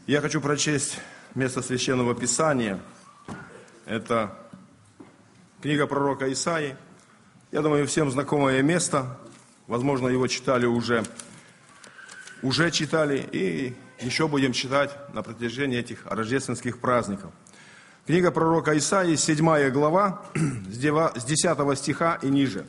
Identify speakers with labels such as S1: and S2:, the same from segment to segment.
S1: Я хочу прочесть место Священного Писания. Это книга пророка Исаии. Я думаю, всем знакомое место. Возможно, его читали уже читали и еще будем читать на протяжении этих рождественских праздников. Книга пророка Исаии, 7 глава, с 10 стиха и ниже.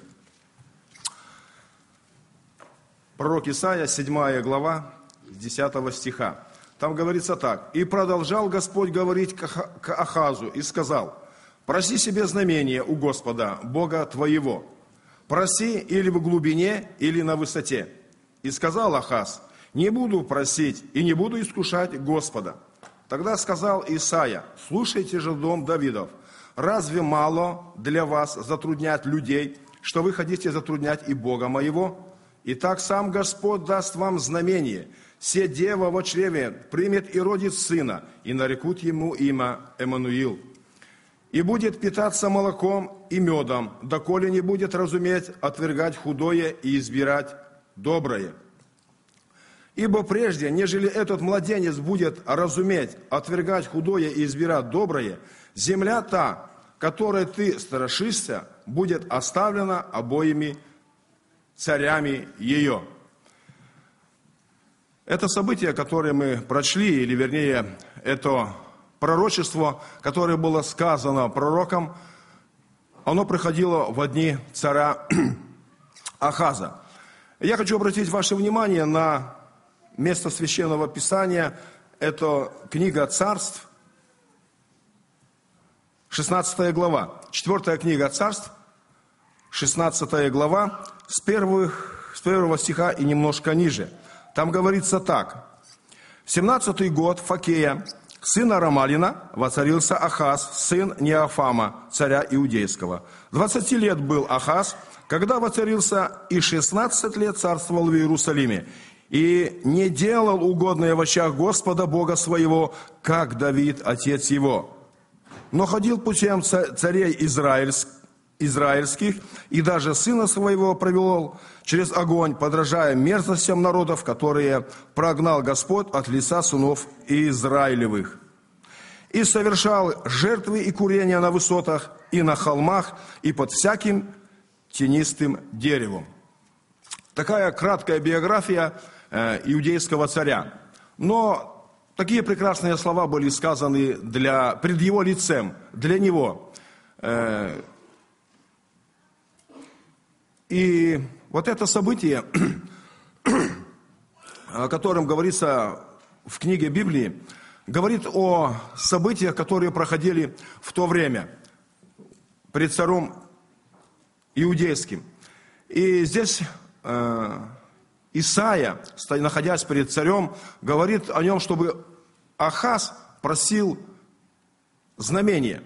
S1: Пророк Исаия, 7 глава, с 10 стиха. Там говорится так. «И продолжал Господь говорить к Ахазу и сказал: проси себе знамение у Господа, Бога твоего. Проси или в глубине, или на высоте». И сказал Ахаз: не буду просить и не буду искушать Господа. Тогда сказал Исаия: слушайте же, дом Давидов, разве мало для вас затруднять людей, что вы хотите затруднять и Бога моего? Итак, сам Господь даст вам знамение. Се дева во чреве примет и родит сына, и нарекут ему имя Эммануил. И будет питаться молоком и медом, доколе не будет разуметь отвергать худое и избирать доброе. Ибо прежде, нежели этот младенец будет разуметь отвергать худое и избирать доброе, земля та, которой ты страшишься, будет оставлена обоими царями ее. Это событие, которое мы прочли, или вернее, это пророчество, которое было сказано пророком, оно приходило в дни царя Ахаза. Я хочу обратить ваше внимание на место Священного Писания. Это книга Царств, 16 глава. 4 книга Царств, 16 глава, с первого стиха и немножко ниже. Там говорится так. В 17-й год Факея, сына Рамалина, воцарился Ахаз, сын Неофама, царя Иудейского. 20 лет был Ахаз, когда воцарился, и 16 лет царствовал в Иерусалиме. И не делал угодное в очах Господа Бога своего, как Давид, отец его. Но ходил путем царей израильских, и даже сына своего провел через огонь, подражая мерзостям народов, которые прогнал Господь от лица сынов Израилевых. И совершал жертвы и курения на высотах, и на холмах, и под всяким тенистым деревом. Такая краткая биография иудейского царя. Но такие прекрасные слова были сказаны пред его лицем, для него. И вот это событие, о котором говорится в книге Библии, говорит о событиях, которые проходили в то время пред царем иудейским. И здесь Исаия, находясь перед царем, говорит о нем, чтобы Ахаз просил знамения.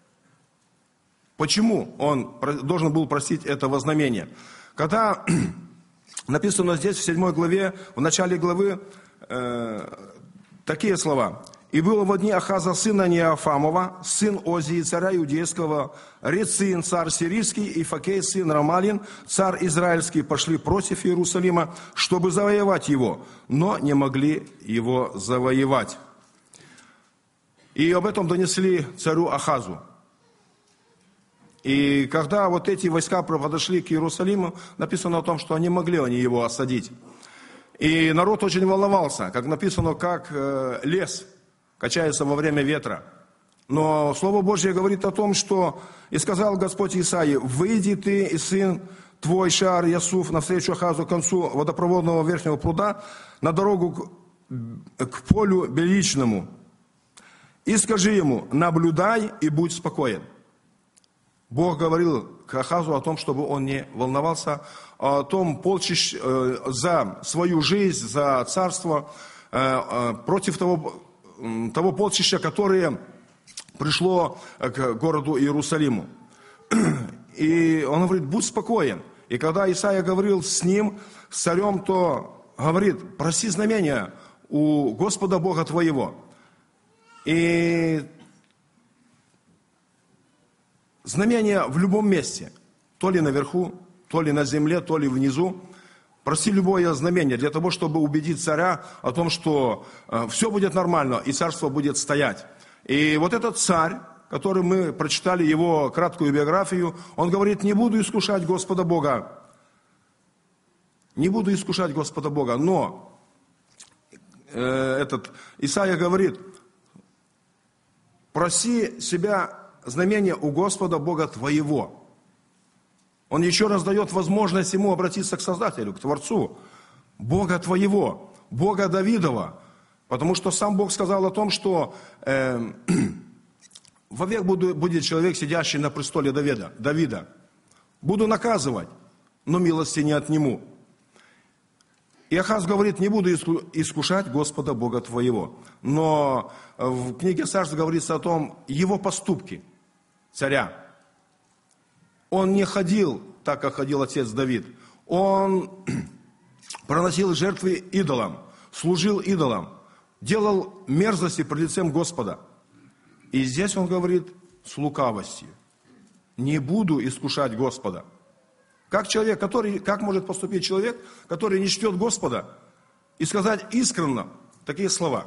S1: Почему он должен был просить этого знамения? Когда написано здесь в 7 главе, в начале главы, такие слова. «И было во дни Ахаза сына Неофамова, сын Озии, царя Иудейского, Рецин, царь сирийский, и Факей, сын Рамалин, царь израильский, пошли против Иерусалима, чтобы завоевать его, но не могли его завоевать». И об этом донесли царю Ахазу. И когда вот эти войска подошли к Иерусалиму, написано о том, что не могли они его осадить. И народ очень волновался, как написано, как лес качается во время ветра. Но Слово Божье говорит о том, что «И сказал Господь Исаии: выйди ты и сын твой Шаар Ясуф навстречу Ахазу к концу водопроводного верхнего пруда на дорогу к полю Беличному, и скажи ему: наблюдай и будь спокоен». Бог говорил к Ахазу о том, чтобы он не волновался, о том полчище за свою жизнь, за царство, против того полчища, которое пришло к городу Иерусалиму. И он говорит: будь спокоен. И когда Исаия говорил с ним, с царем, то говорит: проси знамения у Господа Бога твоего. И знамения в любом месте, то ли наверху, то ли на земле, то ли внизу, проси любое знамение для того, чтобы убедить царя о том, что все будет нормально и царство будет стоять. И вот этот царь, который мы прочитали его краткую биографию, он говорит: не буду искушать Господа Бога. Не буду искушать Господа Бога. Но Исаия говорит: проси себя знамение у Господа Бога твоего. Он еще раз дает возможность ему обратиться к Создателю, к Творцу. Бога твоего, Бога Давидова. Потому что сам Бог сказал о том, что вовек будет человек, сидящий на престоле Давида. Буду наказывать, но милости не отниму. И Ахаз говорит: не буду искушать Господа Бога твоего. Но в книге Царств говорится о том, его поступки, царя. Он не ходил так, как ходил отец Давид. Он проносил жертвы идолам, служил идолам, делал мерзости пред лицем Господа. И здесь он говорит с лукавостью: не буду искушать Господа. Как может поступить человек, который не чтет Господа, и сказать искренне такие слова?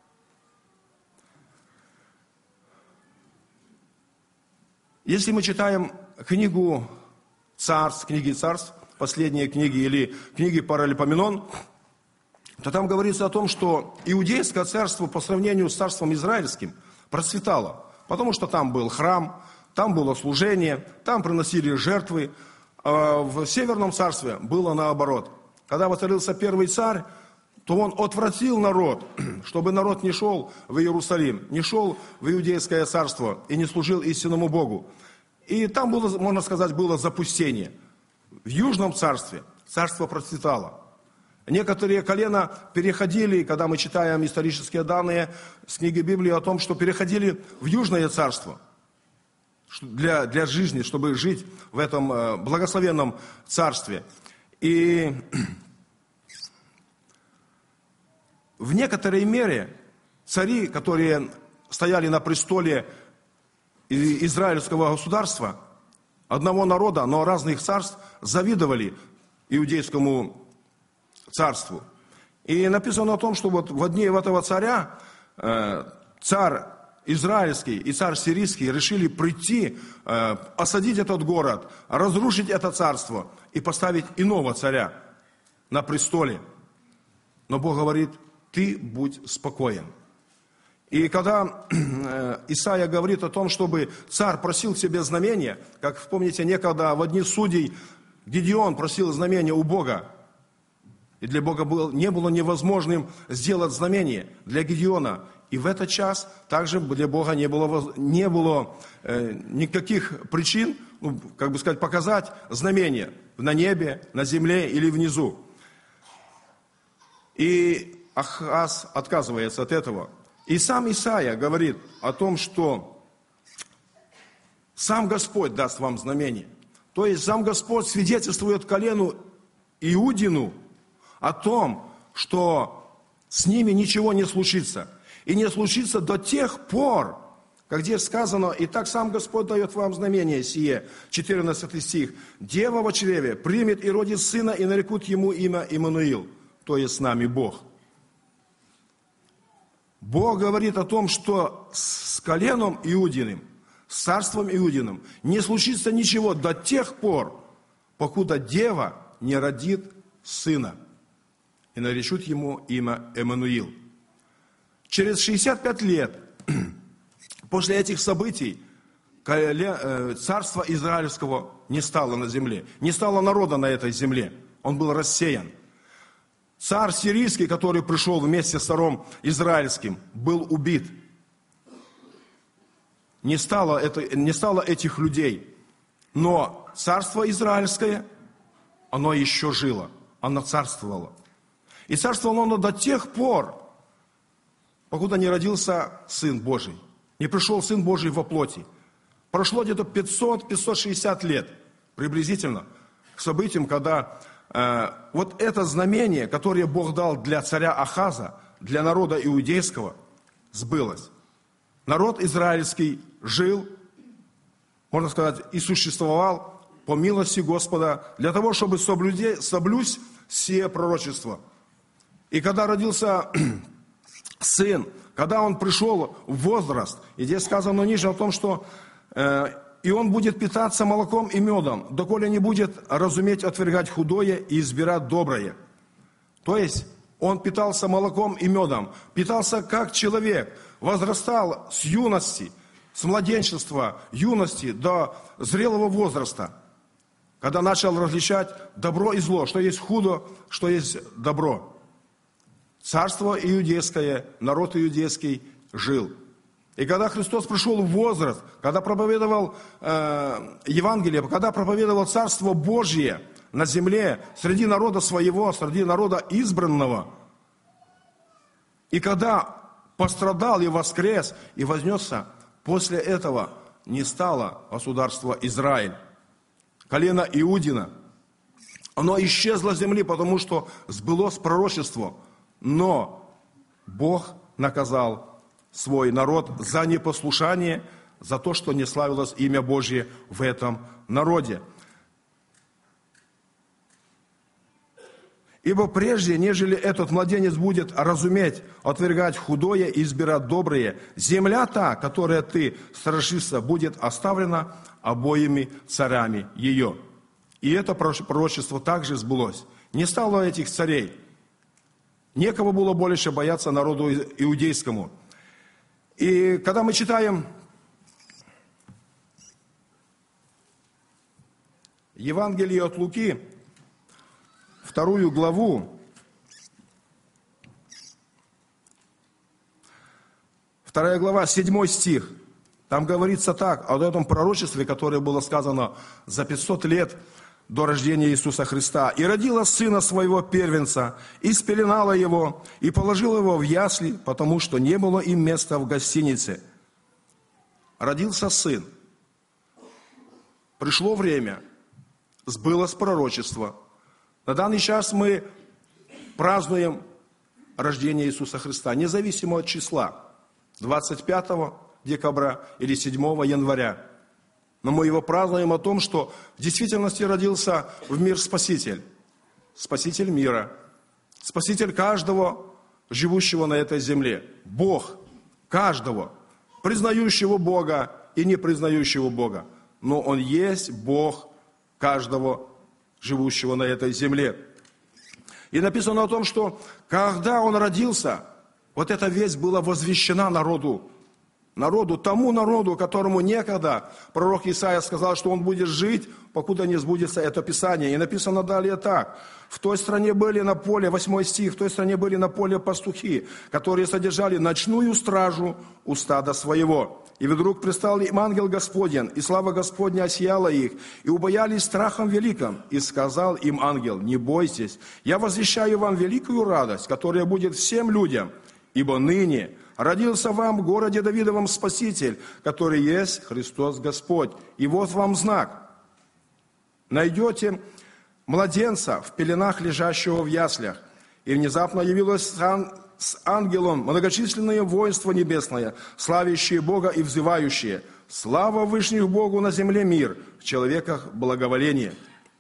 S1: Если мы читаем книги Царств, последние книги или книги Паралипоменон, то там говорится о том, что Иудейское царство по сравнению с царством израильским процветало, потому что там был храм, там было служение, там приносили жертвы. А в Северном царстве было наоборот. Когда воцарился первый царь, то он отвратил народ, чтобы народ не шел в Иерусалим, не шел в Иудейское царство и не служил истинному Богу. И там было, можно сказать, было запустение. В Южном царстве царство процветало. Некоторые колена переходили, когда мы читаем исторические данные с книги Библии о том, что переходили в Южное царство для жизни, чтобы жить в этом благословенном царстве. И в некоторой мере цари, которые стояли на престоле израильского государства, одного народа, но разных царств, завидовали Иудейскому царству. И написано о том, что вот в дни этого царя, царь израильский и царь сирийский решили прийти, осадить этот город, разрушить это царство и поставить иного царя на престоле. Но Бог говорит: ты будь спокоен. И когда Исаия говорит о том, чтобы царь просил себе знамения, как помните, некогда в дни судей Гедеон просил знамения у Бога, и для Бога не было невозможным сделать знамение для Гедеона. И в этот час также для Бога не было никаких причин, показать знамение на небе, на земле или внизу. И Ахаз отказывается от этого. И сам Исаия говорит о том, что сам Господь даст вам знамение. То есть сам Господь свидетельствует колену Иудину о том, что с ними ничего не случится. И не случится до тех пор, как здесь сказано: «И так сам Господь дает вам знамение сие», 14 стих, «Дева во чреве примет и родит сына, и нарекут ему имя Иммануил», то есть с нами Бог. Бог говорит о том, что с коленом Иудиным, с царством Иудиным не случится ничего до тех пор, покуда дева не родит сына, и наречут ему имя Эммануил. Через 65 лет после этих событий царства израильского не стало на земле, не стало народа на этой земле, он был рассеян. Царь сирийский, который пришел вместе с царем израильским, был убит. Не стало этих людей. Но царство израильское, оно еще жило, оно царствовало. И царствовало оно до тех пор, покуда не родился Сын Божий, не пришел Сын Божий во плоти. Прошло где-то 500-560 лет приблизительно к событиям, когда вот это знамение, которое Бог дал для царя Ахаза, для народа иудейского, сбылось. Народ израильский жил, можно сказать, и существовал по милости Господа, для того, чтобы соблюсть все пророчества. И когда родился сын, когда он пришел в возраст, и здесь сказано ниже о том, что и он будет питаться молоком и медом, доколе не будет разуметь отвергать худое и избирать доброе. То есть он питался молоком и медом, питался как человек, возрастал с юности, с младенчества, юности до зрелого возраста, когда начал различать добро и зло, что есть худо, что есть добро. Царство иудейское, народ иудейский жил. И когда Христос пришел в возраст, когда проповедовал Евангелие, когда проповедовал Царство Божье на земле, среди народа своего, среди народа избранного, и когда пострадал и воскрес, и вознесся, после этого не стало государства Израиль. Колено Иудина, оно исчезло с земли, потому что сбылось пророчество. Но Бог наказал свой народ за непослушание, за то, что не славилось имя Божье в этом народе. Ибо прежде, нежели этот младенец будет разуметь, отвергать худое и избирать доброе, земля та, которая ты страшишься, будет оставлена обоими царями ее. И это пророчество также сбылось. Не стало этих царей. Некого было больше бояться народу иудейскому. И когда мы читаем Евангелие от Луки, 2 главу, 2 глава, 7 стих, там говорится так, о этом пророчестве, которое было сказано за 500 лет до рождения Иисуса Христа. «И родила сына своего первенца, и спеленала его, и положила его в ясли, потому что не было им места в гостинице». Родился сын. Пришло время, сбылось пророчество. На данный час мы празднуем рождение Иисуса Христа, независимо от числа, 25 декабря или 7 января. Но мы его празднуем о том, что в действительности родился в мир Спаситель. Спаситель мира. Спаситель каждого, живущего на этой земле. Бог каждого, признающего Бога и не признающего Бога. Но Он есть Бог каждого, живущего на этой земле. И написано о том, что когда Он родился, вот эта весть была возвещена народу, тому народу, которому некогда пророк Исаия сказал, что он будет жить, покуда не сбудется это Писание. И написано далее так. В той стране были на поле, 8 стих, в той стране были на поле пастухи, которые содержали ночную стражу у стада своего. И вдруг пристал им ангел Господень, и слава Господня осияла их, и убоялись страхом великим. И сказал им ангел: не бойтесь, я возвещаю вам великую радость, которая будет всем людям, ибо ныне родился вам в городе Давидовом Спаситель, который есть Христос Господь. И вот вам знак. Найдете младенца в пеленах, лежащего в яслях. И внезапно явилось с ангелом многочисленное воинство небесное, славящие Бога и взывающие: слава Вышних Богу на земле мир, в человеках благоволение.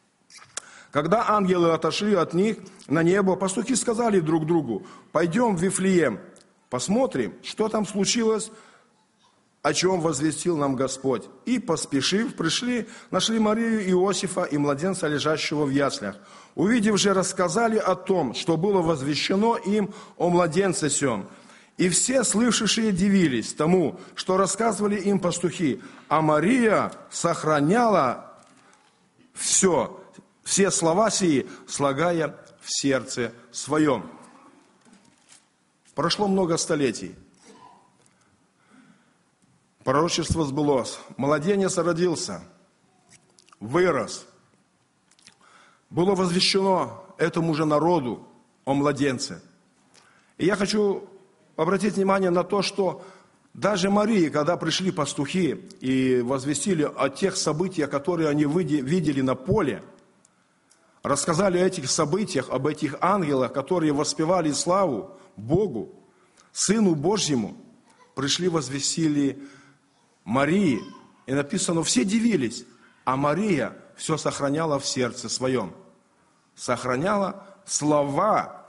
S1: Когда ангелы отошли от них на небо, пастухи сказали друг другу: пойдем в Вифлеем, посмотрим, что там случилось, о чем возвестил нам Господь. И, поспешив, пришли, нашли Марию, Иосифа и младенца, лежащего в яслях. Увидев же, рассказали о том, что было возвещено им о младенце сем. И все слышавшие дивились тому, что рассказывали им пастухи. А Мария сохраняла все слова сии, слагая в сердце своем. Прошло много столетий. Пророчество сбылось. Младенец родился, вырос. Было возвещено этому же народу о младенце. И я хочу обратить внимание на то, что даже Марии, когда пришли пастухи и возвестили о тех событиях, которые они видели на поле, рассказали о этих событиях, об этих ангелах, которые воспевали славу Богу, Сыну Божьему, пришли, возвестили Марии. И написано, все дивились, а Мария все сохраняла в сердце своем. Сохраняла слова,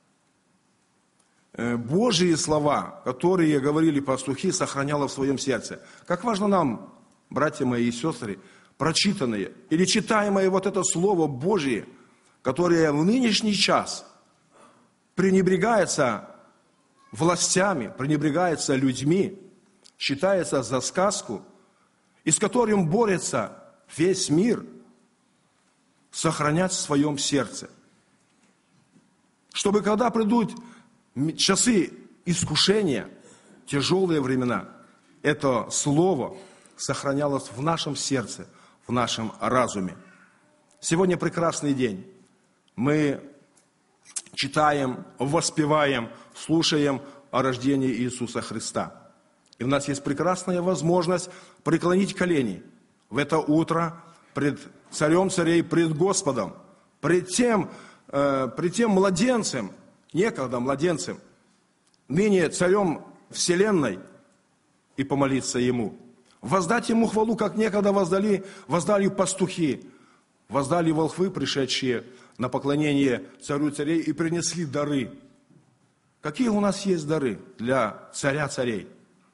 S1: Божьи слова, которые говорили пастухи, сохраняло в своем сердце. Как важно нам, братья мои и сестры, прочитанное или читаемое вот это Слово Божие, которое в нынешний час пренебрегается властями, пренебрегается людьми, считается за сказку, и с которым борется весь мир, сохранять в своем сердце. Чтобы когда придут часы искушения, тяжелые времена, это слово сохранялось в нашем сердце, в нашем разуме. Сегодня прекрасный день. Мы читаем, воспеваем, слушаем о рождении Иисуса Христа. И у нас есть прекрасная возможность преклонить колени в это утро пред Царем Царей, пред Господом, пред тем младенцем, некогда младенцем, ныне Царем Вселенной, и помолиться Ему. Воздать Ему хвалу, как некогда воздали пастухи, воздали волхвы, пришедшие на поклонение Царю Царей, и принесли дары. Какие у нас есть дары для Царя Царей?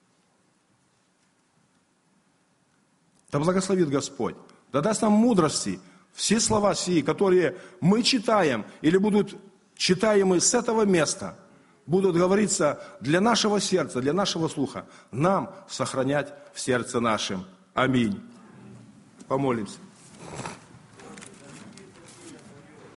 S1: Да благословит Господь, да даст нам мудрости. Все слова сии, которые мы читаем или будут читаемы с этого места, будут говориться для нашего сердца, для нашего слуха, нам сохранять в сердце нашем. Аминь. Помолимся.